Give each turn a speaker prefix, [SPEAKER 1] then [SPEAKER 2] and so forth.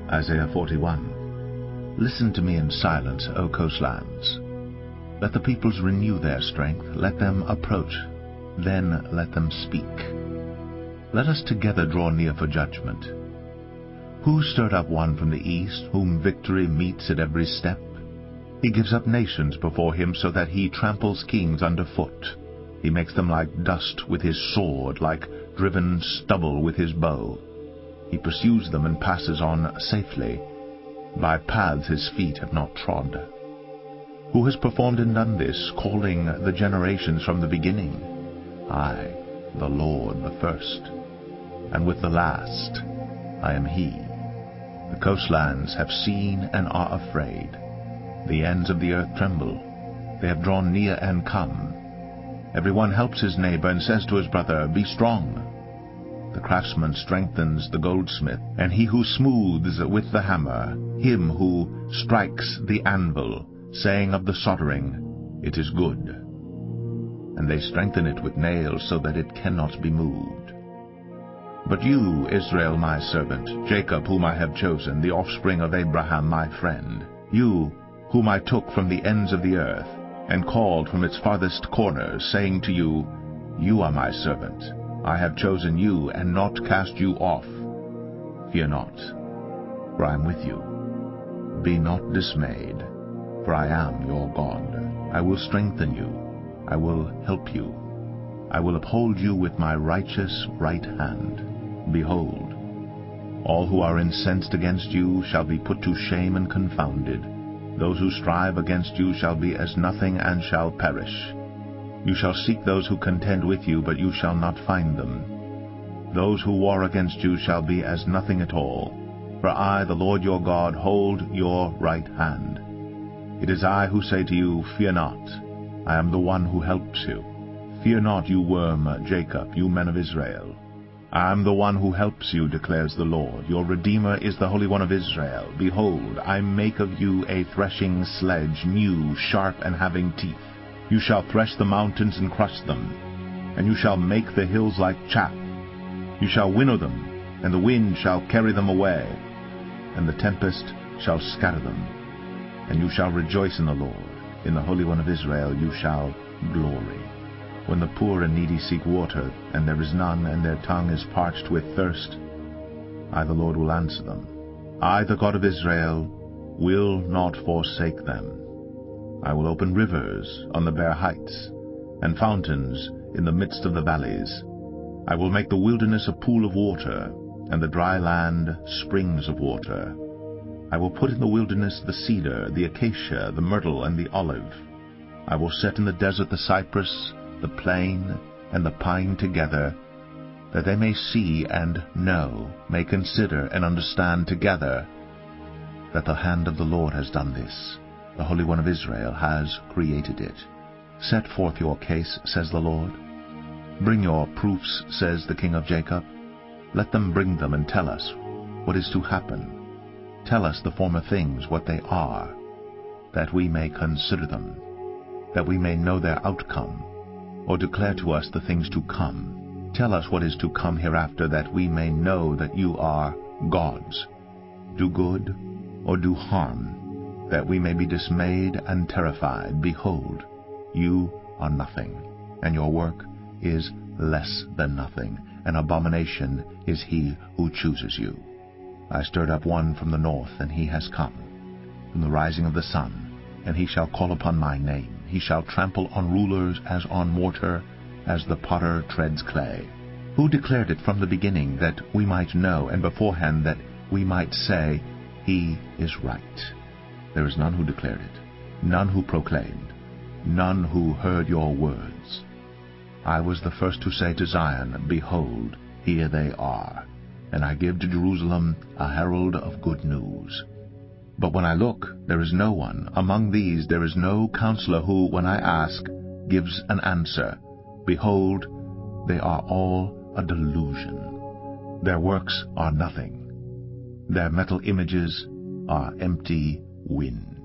[SPEAKER 1] Isaiah 41. Listen to me in silence, O coastlands. Let the peoples renew their strength. Let them approach. Then let them speak. Let us together draw near for judgment. Who stirred up one from the east, whom victory meets at every step? He gives up nations before him, so that he tramples kings underfoot. He makes them like dust with his sword, like driven stubble with his bow. He pursues them and passes on safely. By paths his feet have not trod. Who has performed and done this, calling the generations from the beginning? I, the Lord, the first, and with the last I am he. The coastlands have seen and are afraid. The ends of the earth tremble. They have drawn near and come. Everyone helps his neighbor and says to his brother, Be strong. The craftsman strengthens the goldsmith, and he who smooths with the hammer, him who strikes the anvil, saying of the soldering, It is good. And they strengthen it with nails, so that it cannot be moved. But you, Israel my servant, Jacob whom I have chosen, the offspring of Abraham my friend, you whom I took from the ends of the earth, and called from its farthest corners, saying to you, You are my servant. I have chosen you, and not cast you off. Fear not, for I am with you. Be not dismayed, for I am your God. I will strengthen you. I will help you. I will uphold you with my righteous right hand. Behold, all who are incensed against you shall be put to shame and confounded. Those who strive against you shall be as nothing and shall perish. You shall seek those who contend with you, but you shall not find them. Those who war against you shall be as nothing at all. For I, the Lord your God, hold your right hand. It is I who say to you, Fear not. I am the one who helps you. Fear not, you worm Jacob, you men of Israel. I am the one who helps you, declares the Lord. Your Redeemer is the Holy One of Israel. Behold, I make of you a threshing sledge, new, sharp, and having teeth. You shall thresh the mountains and crush them, and you shall make the hills like chaff. You shall winnow them, and the wind shall carry them away, and the tempest shall scatter them. And you shall rejoice in the Lord. In the Holy One of Israel you shall glory. When the poor and needy seek water, and there is none, and their tongue is parched with thirst, I, the Lord, will answer them. I, the God of Israel, will not forsake them. I will open rivers on the bare heights, and fountains in the midst of the valleys. I will make the wilderness a pool of water, and the dry land springs of water. I will put in the wilderness the cedar, the acacia, the myrtle, and the olive. I will set in the desert the cypress, the plane, and the pine together, that they may see and know, may consider and understand together, that the hand of the Lord has done this. The Holy One of Israel has created it. Set forth your case, says the Lord. Bring your proofs, says the King of Jacob. Let them bring them and tell us what is to happen. Tell us the former things, what they are, that we may consider them, that we may know their outcome, or declare to us the things to come. Tell us what is to come hereafter, that we may know that you are gods. Do good or do harm, that we may be dismayed and terrified. Behold, you are nothing, and your work is less than nothing. An abomination is he who chooses you. I stirred up one from the north, and he has come, from the rising of the sun, and he shall call upon my name. He shall trample on rulers as on mortar, as the potter treads clay. Who declared it from the beginning, that we might know, and beforehand that we might say, He is right? There is none who declared it, none who proclaimed, none who heard your words. I was the first to say to Zion, Behold, here they are. And I give to Jerusalem a herald of good news. But when I look, there is no one. Among these there is no counselor who, when I ask, gives an answer. Behold, they are all a delusion. Their works are nothing. Their metal images are empty wind.